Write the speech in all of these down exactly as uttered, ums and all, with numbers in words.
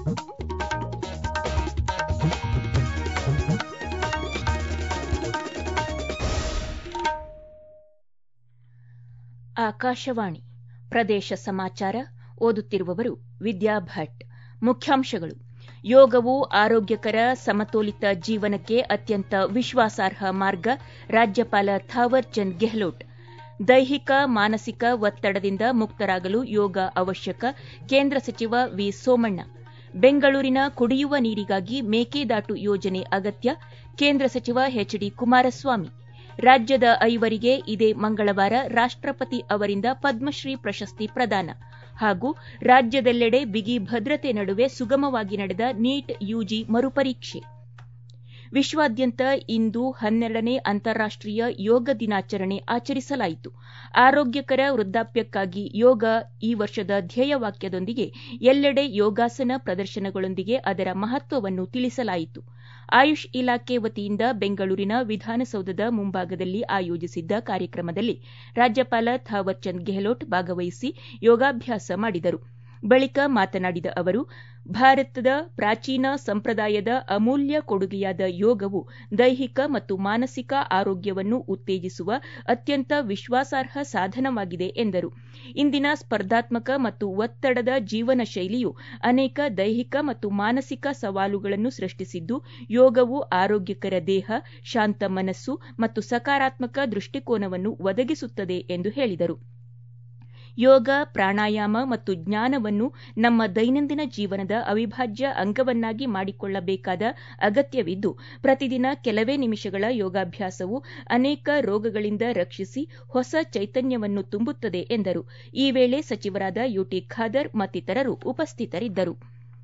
ಆಕಾಶವಾಣಿ ಪ್ರದೇಶ ಸಮಾಚಾರ ಓದುತ್ತಿರುವವರು ವಿದ್ಯಾ ಭಟ್. ಮುಖ್ಯಾಂಶಗಳು: ಯೋಗವು ಆರೋಗ್ಯಕರ ಸಮತೋಲಿತ ಜೀವನಕ್ಕೆ ಅತ್ಯಂತ ವಿಶ್ವಾಸಾರ್ಹ ಮಾರ್ಗ, ರಾಜ್ಯಪಾಲ ಥಾವರ್ ಚಂದ್ ಗೆಹ್ಲೋಟ್. ದೈಹಿಕ ಮಾನಸಿಕ ಒತ್ತಡದಿಂದ ಮುಕ್ತರಾಗಲು ಯೋಗ ಅವಶ್ಯಕ, ಕೇಂದ್ರ ಸಚಿವ ವಿ ಸೋಮಣ್ಣ. ಬೆಂಗಳೂರಿನ ಕುಡಿಯುವ ನೀರಿಗಾಗಿ ಮೇಕೆದಾಟು ಯೋಜನೆ ಅಗತ್ಯ, ಕೇಂದ್ರ ಸಚಿವ ಎಚ್ ಡಿ ಕುಮಾರಸ್ವಾಮಿ. ರಾಜ್ಯದ ಐವರಿಗೆ ಇದೇ ಮಂಗಳವಾರ ರಾಷ್ಟ್ರಪತಿ ಅವರಿಂದ ಪದ್ಮಶ್ರೀ ಪ್ರಶಸ್ತಿ ಪ್ರದಾನ ಹಾಗೂ ರಾಜ್ಯದೆಲ್ಲೆಡೆ ಬಿಗಿ ಭದ್ರತೆ ನಡುವೆ ಸುಗಮವಾಗಿ ನಡೆದ ನೀಟ್ ಯುಜಿ ಮರುಪರೀಕ್ಷೆ. ವಿಶ್ವಾದ್ಯಂತ ಇಂದು ಹನ್ನೆರಡನೇ ಅಂತಾರಾಷ್ಟೀಯ ಯೋಗ ದಿನಾಚರಣೆ ಆಚರಿಸಲಾಯಿತು. ಆರೋಗ್ಯಕರ ವೃದ್ಧಾಪ್ಯಕ್ಕಾಗಿ ಯೋಗ ಈ ವರ್ಷದ ಧ್ಯೇಯವಾಕ್ಯದೊಂದಿಗೆ ಎಲ್ಲೆಡೆ ಯೋಗಾಸನ ಪ್ರದರ್ಶನಗಳೊಂದಿಗೆ ಅದರ ಮಹತ್ವವನ್ನು ತಿಳಿಸಲಾಯಿತು. ಆಯುಷ್ ಇಲಾಖೆ ವತಿಯಿಂದ ಬೆಂಗಳೂರಿನ ವಿಧಾನಸೌಧದ ಮುಂಭಾಗದಲ್ಲಿ ಆಯೋಜಿಸಿದ್ದ ಕಾರ್ಯಕ್ರಮದಲ್ಲಿ ರಾಜ್ಯಪಾಲ ಥಾವರ್ ಚಂದ್ ಗೆಹ್ಲೋಟ್ ಭಾಗವಹಿಸಿ ಯೋಗಾಭ್ಯಾಸ ಮಾಡಿದರು. ಬಳಿಕ ಮಾತನಾಡಿದ ಅವರು, ಭಾರತದ ಪ್ರಾಚೀನ ಸಂಪ್ರದಾಯದ ಅಮೂಲ್ಯ ಕೊಡುಗೆಯಾದ ಯೋಗವು ದೈಹಿಕ ಮತ್ತು ಮಾನಸಿಕ ಆರೋಗ್ಯವನ್ನು ಉತ್ತೇಜಿಸುವ ಅತ್ಯಂತ ವಿಶ್ವಾಸಾರ್ಹ ಸಾಧನವಾಗಿದೆ ಎಂದರು. ಇಂದಿನ ಸ್ಪರ್ಧಾತ್ಮಕ ಮತ್ತು ಒತ್ತಡದ ಜೀವನ ಶೈಲಿಯು ಅನೇಕ ದೈಹಿಕ ಮತ್ತು ಮಾನಸಿಕ ಸವಾಲುಗಳನ್ನು ಸೃಷ್ಟಿಸಿದ್ದು, ಯೋಗವು ಆರೋಗ್ಯಕರ ದೇಹ, ಶಾಂತ ಮನಸ್ಸು ಮತ್ತು ಸಕಾರಾತ್ಮಕ ದೃಷ್ಟಿಕೋನವನ್ನು ಒದಗಿಸುತ್ತದೆ ಎಂದು ಹೇಳಿದರು. ಯೋಗ, ಪ್ರಾಣಾಯಾಮ ಮತ್ತು ಜ್ಞಾನವನ್ನು ನಮ್ಮ ದೈನಂದಿನ ಜೀವನದ ಅವಿಭಾಜ್ಯ ಅಂಗವನ್ನಾಗಿ ಮಾಡಿಕೊಳ್ಳಬೇಕಾದ ಅಗತ್ಯವಿದ್ದು, ಪ್ರತಿದಿನ ಕೆಲವೇ ನಿಮಿಷಗಳ ಯೋಗಾಭ್ಯಾಸವು ಅನೇಕ ರೋಗಗಳಿಂದ ರಕ್ಷಿಸಿ ಹೊಸ ಚೈತನ್ಯವನ್ನು ತುಂಬುತ್ತದೆ ಎಂದರು. ಈ ವೇಳೆ ಸಚಿವರಾದ ಯುಟಿ ಖಾದರ್ ಮತ್ತಿತರರು ಉಪಸ್ಥಿತರಿದ್ದರು.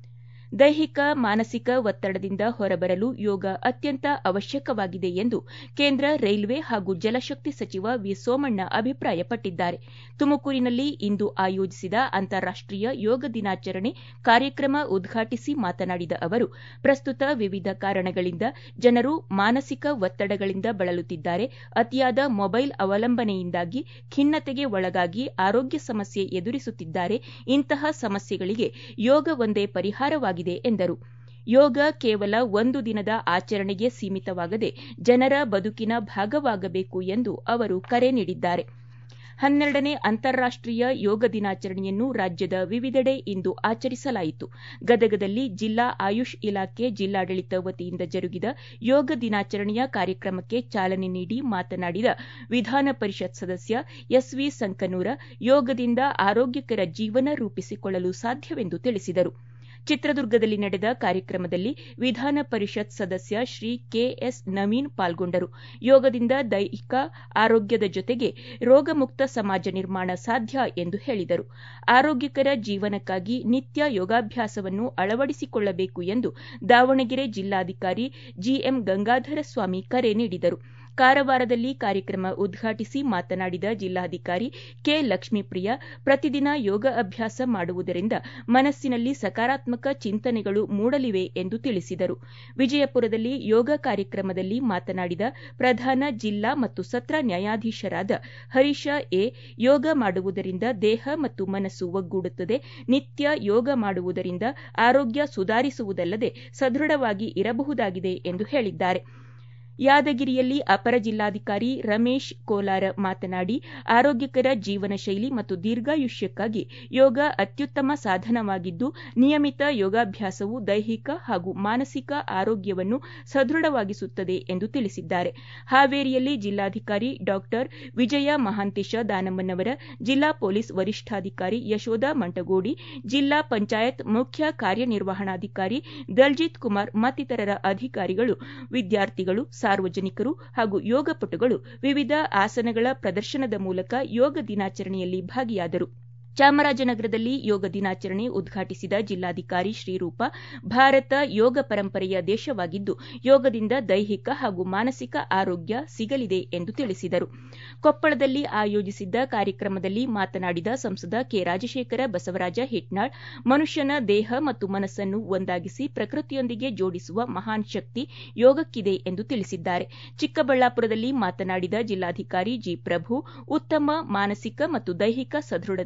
ದೈಹಿಕ ಮಾನಸಿಕ ಒತ್ತಡದಿಂದ ಹೊರಬರಲು ಯೋಗ ಅತ್ಯಂತ ಅವಶ್ಯಕವಾಗಿದೆ ಎಂದು ಕೇಂದ್ರ ರೈಲ್ವೆ ಹಾಗೂ ಜಲಶಕ್ತಿ ಸಚಿವ ವಿ ಸೋಮಣ್ಣ ಅಭಿಪ್ರಾಯಪಟ್ಟಿದ್ದಾರೆ. ತುಮಕೂರಿನಲ್ಲಿ ಇಂದು ಆಯೋಜಿಸಿದ ಅಂತಾರಾಷ್ಟೀಯ ಯೋಗ ದಿನಾಚರಣೆ ಕಾರ್ಯಕ್ರಮ ಉದ್ಘಾಟಿಸಿ ಮಾತನಾಡಿದ ಅವರು, ಪ್ರಸ್ತುತ ವಿವಿಧ ಕಾರಣಗಳಿಂದ ಜನರು ಮಾನಸಿಕ ಒತ್ತಡಗಳಿಂದ ಬಳಲುತ್ತಿದ್ದಾರೆ. ಅತಿಯಾದ ಮೊಬೈಲ್ ಅವಲಂಬನೆಯಿಂದಾಗಿ ಖಿನ್ನತೆಗೆ ಒಳಗಾಗಿ ಆರೋಗ್ಯ ಸಮಸ್ಯೆ ಎದುರಿಸುತ್ತಿದ್ದಾರೆ. ಇಂತಹ ಸಮಸ್ಯೆಗಳಿಗೆ ಯೋಗ ಒಂದೇ ಪರಿಹಾರವಾಗಿದೆ ಎಂದರು. ಯೋಗ ಕೇವಲ ಒಂದು ದಿನದ ಆಚರಣೆಗೆ ಸೀಮಿತವಾಗದೆ ಜನರ ಬದುಕಿನ ಭಾಗವಾಗಬೇಕು ಎಂದು ಅವರು ಕರೆ ನೀಡಿದ್ದಾರೆ. ಹನ್ನೆರಡನೇ ಅಂತಾರಾಷ್ಟೀಯ ಯೋಗ ದಿನಾಚರಣೆಯನ್ನು ರಾಜ್ಯದ ವಿವಿಧೆಡೆ ಇಂದು ಆಚರಿಸಲಾಯಿತು. ಗದಗದಲ್ಲಿ ಜಿಲ್ಲಾ ಆಯುಷ್ ಇಲಾಖೆ ಜಿಲ್ಲಾಡಳಿತ ವತಿಯಿಂದ ಜರುಗಿದ ಯೋಗ ದಿನಾಚರಣೆಯ ಕಾರ್ಯಕ್ರಮಕ್ಕೆ ಚಾಲನೆ ನೀಡಿ ಮಾತನಾಡಿದ ವಿಧಾನ ಪರಿಷತ್ ಸದಸ್ಯ ಎಸ್ ವಿ ಸಂಕನೂರ, ಯೋಗದಿಂದ ಆರೋಗ್ಯಕರ ಜೀವನ ರೂಪಿಸಿಕೊಳ್ಳಲು ಸಾಧ್ಯವೆಂದು ತಿಳಿಸಿದರು. ಚಿತ್ರದುರ್ಗದಲ್ಲಿ ನಡೆದ ಕಾರ್ಯಕ್ರಮದಲ್ಲಿ ವಿಧಾನ ಪರಿಷತ್ ಸದಸ್ಯ ಶ್ರೀ ಕೆ ಎಸ್ ನವೀನ್ ಪಾಲ್ಗೊಂಡರು. ಯೋಗದಿಂದ ದೈಹಿಕ ಆರೋಗ್ಯದ ಜೊತೆಗೆ ರೋಗಮುಕ್ತ ಸಮಾಜ ನಿರ್ಮಾಣ ಸಾಧ್ಯ ಎಂದು ಹೇಳಿದರು. ಆರೋಗ್ಯಕರ ಜೀವನಕ್ಕಾಗಿ ನಿತ್ಯ ಯೋಗಾಭ್ಯಾಸವನ್ನು ಅಳವಡಿಸಿಕೊಳ್ಳಬೇಕು ಎಂದು ದಾವಣಗೆರೆ ಜಿಲ್ಲಾಧಿಕಾರಿ ಜಿಎಂ ಗಂಗಾಧರ ಸ್ವಾಮಿ ಕರೆ ನೀಡಿದರು. ಕಾರವಾರದಲ್ಲಿ ಕಾರ್ಯಕ್ರಮ ಉದ್ಘಾಟಿಸಿ ಮಾತನಾಡಿದ ಜಿಲ್ಲಾಧಿಕಾರಿ ಕೆ ಲಕ್ಷ್ಮೀಪ್ರಿಯ, ಪ್ರತಿದಿನ ಯೋಗ ಅಭ್ಯಾಸ ಮಾಡುವುದರಿಂದ ಮನಸ್ಸಿನಲ್ಲಿ ಸಕಾರಾತ್ಮಕ ಚಿಂತನೆಗಳು ಮೂಡಲಿವೆ ಎಂದು ತಿಳಿಸಿದರು. ವಿಜಯಪುರದಲ್ಲಿ ಯೋಗ ಕಾರ್ಯಕ್ರಮದಲ್ಲಿ ಮಾತನಾಡಿದ ಪ್ರಧಾನ ಜಿಲ್ಲಾ ಮತ್ತು ಸತ್ರ ನ್ಯಾಯಾಧೀಶರಾದ ಹರೀಶ ಎ, ಯೋಗ ಮಾಡುವುದರಿಂದ ದೇಹ ಮತ್ತು ಮನಸ್ಸು ಒಗ್ಗೂಡುತ್ತದೆ. ನಿತ್ಯ ಯೋಗ ಮಾಡುವುದರಿಂದ ಆರೋಗ್ಯ ಸುಧಾರಿಸುವುದಲ್ಲದೆ ಸದೃಢವಾಗಿ ಇರಬಹುದಾಗಿದೆ ಎಂದು ಹೇಳಿದ್ದಾರೆ. ಯಾದಗಿರಿಯಲ್ಲಿ ಅಪರ ಜಿಲ್ಲಾಧಿಕಾರಿ ರಮೇಶ್ ಕೋಲಾರ ಮಾತನಾಡಿ, ಆರೋಗ್ಯಕರ ಜೀವನ ಶೈಲಿ ಮತ್ತು ದೀರ್ಘಾಯುಷ್ಯಕ್ಕಾಗಿ ಯೋಗ ಅತ್ಯುತ್ತಮ ಸಾಧನವಾಗಿದ್ದು, ನಿಯಮಿತ ಯೋಗಾಭ್ಯಾಸವು ದೈಹಿಕ ಹಾಗೂ ಮಾನಸಿಕ ಆರೋಗ್ಯವನ್ನು ಸದೃಢವಾಗಿಸುತ್ತದೆ ಎಂದು ತಿಳಿಸಿದ್ದಾರೆ. ಹಾವೇರಿಯಲ್ಲಿ ಜಿಲ್ಲಾಧಿಕಾರಿ ಡಾ ವಿಜಯ ಮಹಾಂತೇಶ ದಾನಮ್ಮನವರ, ಜಿಲ್ಲಾ ಪೊಲೀಸ್ ವರಿಷ್ಠಾಧಿಕಾರಿ ಯಶೋಧ ಮಂಟಗೋಡಿ, ಜಿಲ್ಲಾ ಪಂಚಾಯತ್ ಮುಖ್ಯ ಕಾರ್ಯನಿರ್ವಹಣಾಧಿಕಾರಿ ದಲ್ಜಿತ್ ಕುಮಾರ್ ಮತ್ತಿತರ ಅಧಿಕಾರಿಗಳು, ವಿದ್ಯಾರ್ಥಿಗಳು, ಸಾರ್ವಜನಿಕರು ಹಾಗೂ ಯೋಗಪಟುಗಳು ವಿವಿಧ ಆಸನಗಳ ಪ್ರದರ್ಶನದ ಮೂಲಕ ಯೋಗ ದಿನಾಚರಣೆಯಲ್ಲಿ ಭಾಗಿಯಾದರು. ಚಾಮರಾಜನಗರದಲ್ಲಿ ಯೋಗ ದಿನಾಚರಣೆ ಉದ್ಘಾಟಿಸಿದ ಜಿಲ್ಲಾಧಿಕಾರಿ ಶ್ರೀರೂಪ, ಭಾರತ ಯೋಗ ಪರಂಪರೆಯ ದೇಶವಾಗಿದ್ದು, ಯೋಗದಿಂದ ದೈಹಿಕ ಹಾಗೂ ಮಾನಸಿಕ ಆರೋಗ್ಯ ಸಿಗಲಿದೆ ಎಂದು ತಿಳಿಸಿದರು. ಕೊಪ್ಪಳದಲ್ಲಿ ಆಯೋಜಿಸಿದ್ದ ಕಾರ್ಯಕ್ರಮದಲ್ಲಿ ಮಾತನಾಡಿದ ಸಂಸದ ಕೆ ರಾಜಶೇಖರ ಬಸವರಾಜ ಹಿಟ್ನಾಳ್, ಮನುಷ್ಯನ ದೇಹ ಮತ್ತು ಮನಸ್ಸನ್ನು ಒಂದಾಗಿಸಿ ಪ್ರಕೃತಿಯೊಂದಿಗೆ ಜೋಡಿಸುವ ಮಹಾನ್ ಶಕ್ತಿ ಯೋಗಕ್ಕಿದೆ ಎಂದು ತಿಳಿಸಿದ್ದಾರೆ. ಚಿಕ್ಕಬಳ್ಳಾಪುರದಲ್ಲಿ ಮಾತನಾಡಿದ ಜಿಲ್ಲಾಧಿಕಾರಿ ಜಿ ಪ್ರಭು, ಉತ್ತಮ ಮಾನಸಿಕ ಮತ್ತು ದೈಹಿಕ ಸದೃಢತೆ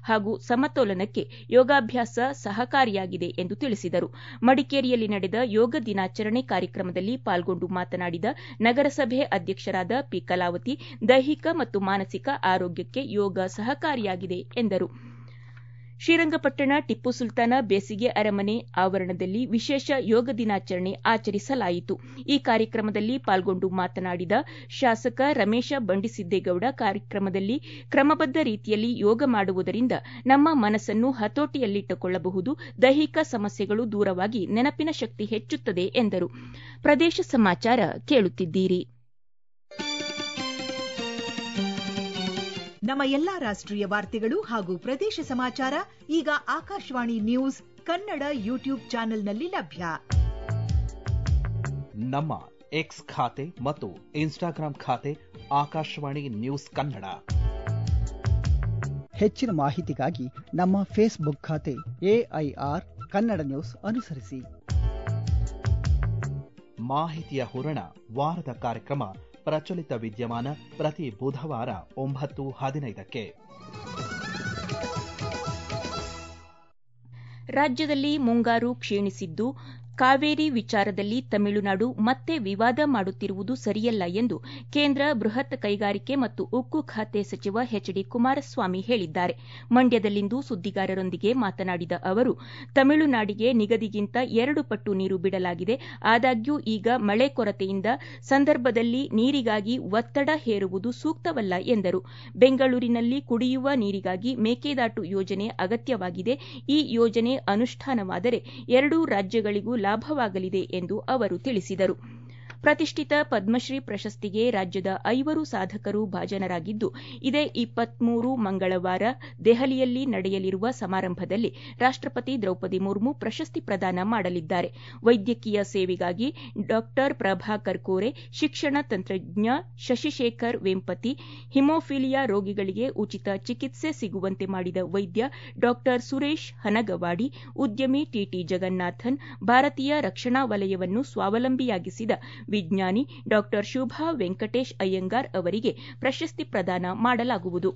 ಹಾಗೂ ಸಮತೋಲನಕ್ಕೆ ಯೋಗಾಭ್ಯಾಸ ಸಹಕಾರಿಯಾಗಿದೆ ಎಂದು ತಿಳಿಸಿದರು. ಮಡಿಕೇರಿಯಲ್ಲಿ ನಡೆದ ಯೋಗ ದಿನಾಚರಣೆ ಕಾರ್ಯಕ್ರಮದಲ್ಲಿ ಪಾಲ್ಗೊಂಡು ಮಾತನಾಡಿದ ನಗರಸಭೆ ಅಧ್ಯಕ್ಷರಾದ ಪಿ ಕಲಾವತಿ, ದೈಹಿಕ ಮತ್ತು ಮಾನಸಿಕ ಆರೋಗ್ಯಕ್ಕೆ ಯೋಗ ಸಹಕಾರಿಯಾಗಿದೆ ಎಂದರು. ಶ್ರೀರಂಗಪಟ್ಟಣ ಟಿಪ್ಪು ಸುಲ್ತಾನ ಬೇಸಿಗೆ ಅರಮನೆ ಆವರಣದಲ್ಲಿ ವಿಶೇಷ ಯೋಗ ದಿನಾಚರಣೆ ಆಚರಿಸಲಾಯಿತು. ಈ ಕಾರ್ಯಕ್ರಮದಲ್ಲಿ ಪಾಲ್ಗೊಂಡು ಮಾತನಾಡಿದ ಶಾಸಕ ರಮೇಶ ಬಂಡಿಸಿದ್ದೇಗೌಡ, ಕಾರ್ಯಕ್ರಮದಲ್ಲಿ ಕ್ರಮಬದ್ಧ ರೀತಿಯಲ್ಲಿ ಯೋಗ ಮಾಡುವುದರಿಂದ ನಮ್ಮ ಮನಸ್ಸನ್ನು ಹತೋಟಿಯಲ್ಲಿಟ್ಟುಕೊಳ್ಳಬಹುದು, ದೈಹಿಕ ಸಮಸ್ಯೆಗಳು ದೂರವಾಗಿ ನೆನಪಿನ ಶಕ್ತಿ ಹೆಚ್ಚುತ್ತದೆ ಎಂದರು. ಪ್ರದೇಶ ಸಮಾಚಾರ ಕೇಳುತ್ತಿದ್ದೀರಿ. ನಮ್ಮ ಎಲ್ಲಾ ರಾಷ್ಟ್ರೀಯ ವಾರ್ತೆಗಳು ಹಾಗೂ ಪ್ರದೇಶ ಸಮಾಚಾರ ಈಗ ಆಕಾಶವಾಣಿ ನ್ಯೂಸ್ ಕನ್ನಡ ಯೂಟ್ಯೂಬ್ ಚಾನೆಲ್ನಲ್ಲಿ ಲಭ್ಯ. ನಮ್ಮ ಎಕ್ಸ್ ಖಾತೆ ಮತ್ತು ಇನ್ಸ್ಟಾಗ್ರಾಂ ಖಾತೆ ಆಕಾಶವಾಣಿ ನ್ಯೂಸ್ ಕನ್ನಡ. ಹೆಚ್ಚಿನ ಮಾಹಿತಿಗಾಗಿ ನಮ್ಮ ಫೇಸ್ಬುಕ್ ಖಾತೆ ಎಐಆರ್ ಕನ್ನಡ ನ್ಯೂಸ್ ಅನುಸರಿಸಿ. ಮಾಹಿತಿಯ ಹೂರಣ ವಾರದ ಕಾರ್ಯಕ್ರಮ ಪ್ರಚಲಿತ ವಿದ್ಯಮಾನ ಪ್ರತಿ ಬುಧವಾರ ಒಂಬತ್ತು ಹದಿನೈದಕ್ಕೆ. ರಾಜ್ಯದಲ್ಲಿ ಮುಂಗಾರು ಕ್ಷೀಣಿಸಿದ್ದು, ಕಾವೇರಿ ವಿಚಾರದಲ್ಲಿ ತಮಿಳುನಾಡು ಮತ್ತೆ ವಿವಾದ ಮಾಡುತ್ತಿರುವುದು ಸರಿಯಲ್ಲ ಎಂದು ಕೇಂದ್ರ ಬೃಹತ್ ಕೈಗಾರಿಕೆ ಮತ್ತು ಉಕ್ಕು ಖಾತೆ ಸಚಿವ ಎಚ್ ಡಿ ಕುಮಾರಸ್ವಾಮಿ ಹೇಳಿದ್ದಾರೆ. ಮಂಡ್ಯದಲ್ಲಿಂದು ಸುದ್ದಿಗಾರರೊಂದಿಗೆ ಮಾತನಾಡಿದ ಅವರು, ತಮಿಳುನಾಡಿಗೆ ನಿಗದಿಗಿಂತ ಎರಡು ಪಟ್ಟು ನೀರು ಬಿಡಲಾಗಿದೆ. ಆದಾಗ್ಯೂ ಈಗ ಮಳೆ ಕೊರತೆಯಿಂದ ಸಂದರ್ಭದಲ್ಲಿ ನೀರಿಗಾಗಿ ಒತ್ತಡ ಹೇರುವುದು ಸೂಕ್ತವಲ್ಲ ಎಂದರು. ಬೆಂಗಳೂರಿನಲ್ಲಿ ಕುಡಿಯುವ ನೀರಿಗಾಗಿ ಮೇಕೆದಾಟು ಯೋಜನೆ ಅಗತ್ಯವಾಗಿದೆ. ಈ ಯೋಜನೆ ಅನುಷ್ಠಾನವಾದರೆ ಎರಡೂ ರಾಜ್ಯಗಳಿಗೂ ಲಾಭವಾಗಲಿದೆ ಎಂದು ಅವರು ತಿಳಿಸಿದರು. ಪ್ರತಿಷ್ಠಿತ ಪದ್ಮಶ್ರೀ ಪ್ರಶಸ್ತಿಗೆ ರಾಜ್ಯದ ಐವರು ಸಾಧಕರು ಭಾಜನರಾಗಿದ್ದು, ಇದೇ ಇಪ್ಪತ್ಮೂರು ಮಂಗಳವಾರ ದೆಹಲಿಯಲ್ಲಿ ನಡೆಯಲಿರುವ ಸಮಾರಂಭದಲ್ಲಿ ರಾಷ್ಟಪತಿ ದ್ರೌಪದಿ ಮುರ್ಮು ಪ್ರಶಸ್ತಿ ಪ್ರದಾನ ಮಾಡಲಿದ್ದಾರೆ. ವೈದ್ಯಕೀಯ ಸೇವೆಗಾಗಿ ಡಾ ಪ್ರಭಾಕರ್ ಕೋರೆ, ಶಿಕ್ಷಣ ತಂತ್ರಜ್ಞ ಶಶಿಶೇಖರ್ ವೆಂಪತಿ, ಹಿಮೋಫಿಲಿಯಾ ರೋಗಿಗಳಿಗೆ ಉಚಿತ ಚಿಕಿತ್ಸೆ ಸಿಗುವಂತೆ ಮಾಡಿದ ವೈದ್ಯ ಡಾ ಸುರೇಶ್ ಹನಗವಾಡಿ, ಉದ್ಯಮಿ ಟಿಟಿ ಜಗನ್ನಾಥನ್, ಭಾರತೀಯ ರಕ್ಷಣಾ ವಲಯವನ್ನು ಸ್ವಾವಲಂಬಿಯಾಗಿಸಿದ ವಿಜ್ಞಾನಿ ಡಾ ಶುಭಾ ವೆಂಕಟೇಶ್ ಅಯ್ಯಂಗಾರ್ ಅವರಿಗೆ ಪ್ರಶಸ್ತಿ ಪ್ರದಾನ ಮಾಡಲಾಗುವುದು.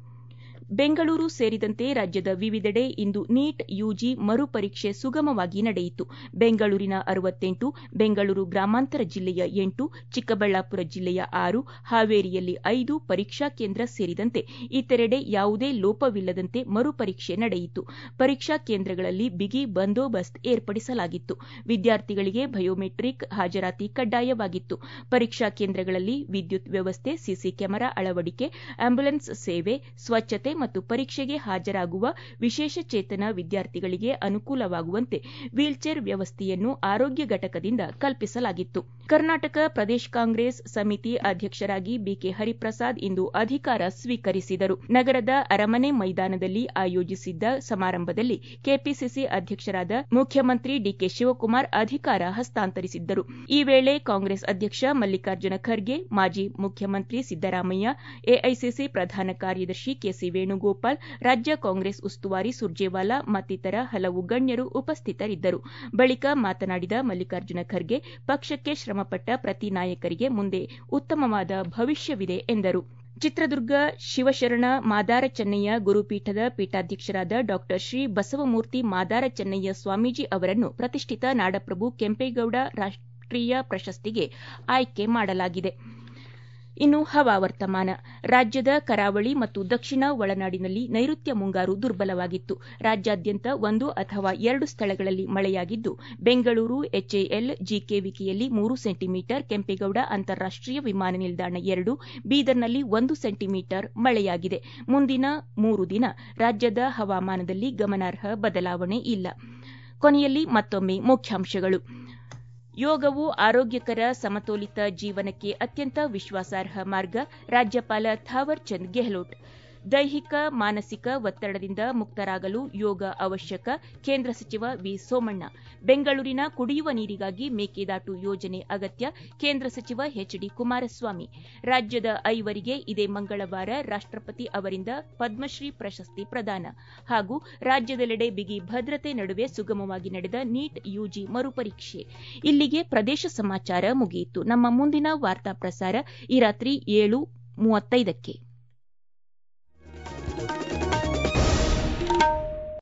ಬೆಂಗಳೂರು ಸೇರಿದಂತೆ ರಾಜ್ಯದ ವಿವಿಧೆಡೆ ಇಂದು ನೀಟ್ ಯುಜಿ ಮರುಪರೀಕ್ಷೆ ಸುಗಮವಾಗಿ ನಡೆಯಿತು. ಬೆಂಗಳೂರಿನ ಅರವತ್ತೆಂಟು, ಬೆಂಗಳೂರು ಗ್ರಾಮಾಂತರ ಜಿಲ್ಲೆಯ ಎಂಟು, ಚಿಕ್ಕಬಳ್ಳಾಪುರ ಜಿಲ್ಲೆಯ ಆರು, ಹಾವೇರಿಯಲ್ಲಿ ಐದು ಪರೀಕ್ಷಾ ಕೇಂದ್ರ ಸೇರಿದಂತೆ ಇತರೆಡೆ ಯಾವುದೇ ಲೋಪವಿಲ್ಲದಂತೆ ಮರುಪರೀಕ್ಷೆ ನಡೆಯಿತು. ಪರೀಕ್ಷಾ ಕೇಂದ್ರಗಳಲ್ಲಿ ಬಿಗಿ ಬಂದೋಬಸ್ತ್ ಏರ್ಪಡಿಸಲಾಗಿತ್ತು. ವಿದ್ಯಾರ್ಥಿಗಳಿಗೆ ಬಯೋಮೆಟ್ರಿಕ್ ಹಾಜರಾತಿ ಕಡ್ಡಾಯವಾಗಿತ್ತು. ಪರೀಕ್ಷಾ ಕೇಂದ್ರಗಳಲ್ಲಿ ವಿದ್ಯುತ್ ವ್ಯವಸ್ಥೆ, ಸಿಸಿ ಕ್ಯಾಮೆರಾ ಅಳವಡಿಕೆ, ಆಂಬ್ಯುಲೆನ್ಸ್ ಸೇವೆ, ಸ್ವಚ್ಛತೆ ಮತ್ತು ಪರೀಕ್ಷೆಗೆ ಹಾಜರಾಗುವ ವಿಶೇಷ ಚೇತನ ವಿದ್ಯಾರ್ಥಿಗಳಿಗೆ ಅನುಕೂಲವಾಗುವಂತೆ ವೀಲ್ಚೇರ್ ವ್ಯವಸ್ಥೆಯನ್ನು ಆರೋಗ್ಯ ಘಟಕದಿಂದ ಕಲ್ಪಿಸಲಾಗಿತ್ತು. ಕರ್ನಾಟಕ ಪ್ರದೇಶ ಕಾಂಗ್ರೆಸ್ ಸಮಿತಿ ಅಧ್ಯಕ್ಷರಾಗಿ ಬಿಕೆ ಹರಿಪ್ರಸಾದ್ ಇಂದು ಅಧಿಕಾರ ಸ್ವೀಕರಿಸಿದರು. ನಗರದ ಅರಮನೆ ಮೈದಾನದಲ್ಲಿ ಆಯೋಜಿಸಿದ್ದ ಸಮಾರಂಭದಲ್ಲಿ ಕೆಪಿಸಿಸಿ ಅಧ್ಯಕ್ಷರಾದ ಮುಖ್ಯಮಂತ್ರಿ ಡಿಕೆ ಶಿವಕುಮಾರ್ ಅಧಿಕಾರ ಹಸ್ತಾಂತರಿಸಿದ್ದರು. ಈ ವೇಳೆ ಕಾಂಗ್ರೆಸ್ ಅಧ್ಯಕ್ಷ ಮಲ್ಲಿಕಾರ್ಜುನ ಖರ್ಗೆ, ಮಾಜಿ ಮುಖ್ಯಮಂತ್ರಿ ಸಿದ್ದರಾಮಯ್ಯ, ಎಐಸಿಸಿ ಪ್ರಧಾನ ಕಾರ್ಯದರ್ಶಿ ಕೆಸಿ ವೇಣುಗೋಪಾಲ್, ರಾಜ್ಯ ಕಾಂಗ್ರೆಸ್ ಉಸ್ತುವಾರಿ ಸುರ್ಜೇವಾಲಾ ಮತ್ತಿತರ ಹಲವು ಗಣ್ಯರು ಉಪಸ್ಥಿತರಿದ್ದರು. ಬಳಿಕ ಮಾತನಾಡಿದ ಮಲ್ಲಿಕಾರ್ಜುನ ಖರ್ಗೆ, ಪಕ್ಷಕ್ಕೆ ಶ್ರಮಪಟ್ಟ ಪ್ರತಿ ನಾಯಕರಿಗೆ ಮುಂದೆ ಉತ್ತಮವಾದ ಭವಿಷ್ಯವಿದೆ ಎಂದರು. ಚಿತ್ರದುರ್ಗ ಶಿವಶರಣ ಮಾದಾರ ಚೆನ್ನಯ್ಯ ಗುರುಪೀಠದ ಪೀಠಾಧ್ಯಕ್ಷರಾದ ಡಾ ಶ್ರೀ ಬಸವಮೂರ್ತಿ ಮಾದಾರ ಚೆನ್ನಯ್ಯ ಸ್ವಾಮೀಜಿ ಅವರನ್ನು ಪ್ರತಿಷ್ಠಿತ ನಾಡಪ್ರಭು ಕೆಂಪೇಗೌಡ ರಾಷ್ಟೀಯ ಪ್ರಶಸ್ತಿಗೆ ಆಯ್ಕೆ ಮಾಡಲಾಗಿದೆ. ಇನ್ನು ಹವಾವರ್ತಮಾನ. ರಾಜ್ಯದ ಕರಾವಳಿ ಮತ್ತು ದಕ್ಷಿಣ ಒಳನಾಡಿನಲ್ಲಿ ನೈಋತ್ಯ ಮುಂಗಾರು ದುರ್ಬಲವಾಗಿತ್ತು. ರಾಜ್ಯಾದ್ಯಂತ ಒಂದು ಅಥವಾ ಎರಡು ಸ್ಥಳಗಳಲ್ಲಿ ಮಳೆಯಾಗಿದ್ದು, ಬೆಂಗಳೂರು ಎಚ್ಎಎಲ್ ಜಿಕೆವಿಕೆಯಲ್ಲಿ ಮೂರು ಸೆಂಟಿಮೀಟರ್, ಕೆಂಪೇಗೌಡ ಅಂತಾರಾಷ್ಟೀಯ ವಿಮಾನ ನಿಲ್ದಾಣ ಎರಡು, ಬೀದರ್ನಲ್ಲಿ ಒಂದು ಸೆಂಟಿಮೀಟರ್ ಮಳೆಯಾಗಿದೆ. ಮುಂದಿನ ಮೂರು ದಿನ ರಾಜ್ಯದ ಹವಾಮಾನದಲ್ಲಿ ಗಮನಾರ್ಹ ಬದಲಾವಣೆ ಇಲ್ಲ. ಕೊನೆಯಲ್ಲಿ ಮತ್ತೊಮ್ಮೆ ಮುಖ್ಯಾಂಶಗಳು. ಯೋಗವು ಆರೋಗ್ಯಕರ ಸಮತೋಲಿತ ಜೀವನಕ್ಕೆ ಅತ್ಯಂತ ವಿಶ್ವಾಸಾರ್ಹ ಮಾರ್ಗ, ರಾಜ್ಯಪಾಲ ಥಾವರ್ ಚಂದ್ ಗೆಹ್ಲೋಟ್. ದೈಹಿಕ ಮಾನಸಿಕ ಒತ್ತಡದಿಂದ ಮುಕ್ತರಾಗಲು ಯೋಗ ಅವಶ್ಯಕ, ಕೇಂದ್ರ ಸಚಿವ ವಿ ಸೋಮಣ್ಣ. ಬೆಂಗಳೂರಿನ ಕುಡಿಯುವ ನೀರಿಗಾಗಿ ಮೇಕೆದಾಟು ಯೋಜನೆ ಅಗತ್ಯ, ಕೇಂದ್ರ ಸಚಿವ ಎಚ್ ಡಿ ಕುಮಾರಸ್ವಾಮಿ. ರಾಜ್ಯದ ಐವರಿಗೆ ಇದೇ ಮಂಗಳವಾರ ರಾಷ್ಟಪತಿ ಅವರಿಂದ ಪದ್ಮಶ್ರೀ ಪ್ರಶಸ್ತಿ ಪ್ರದಾನ. ಹಾಗೂ ರಾಜ್ಯದೆಲ್ಲೆಡೆ ಬಿಗಿ ಭದ್ರತೆ ನಡುವೆ ಸುಗಮವಾಗಿ ನಡೆದ ನೀಟ್ ಯುಜಿ ಮರುಪರೀಕ್ಷೆ. ಇಲ್ಲಿಗೆ ಪ್ರದೇಶ ಸಮಾಚಾರ ಮುಗಿಯಿತು. ನಮ್ಮ ಮುಂದಿನ ವಾರ್ತಾ ಪ್ರಸಾರ ಈ ರಾತ್ರಿ ಏಳು ಮೂವತ್ತೈದಕ್ಕೆ.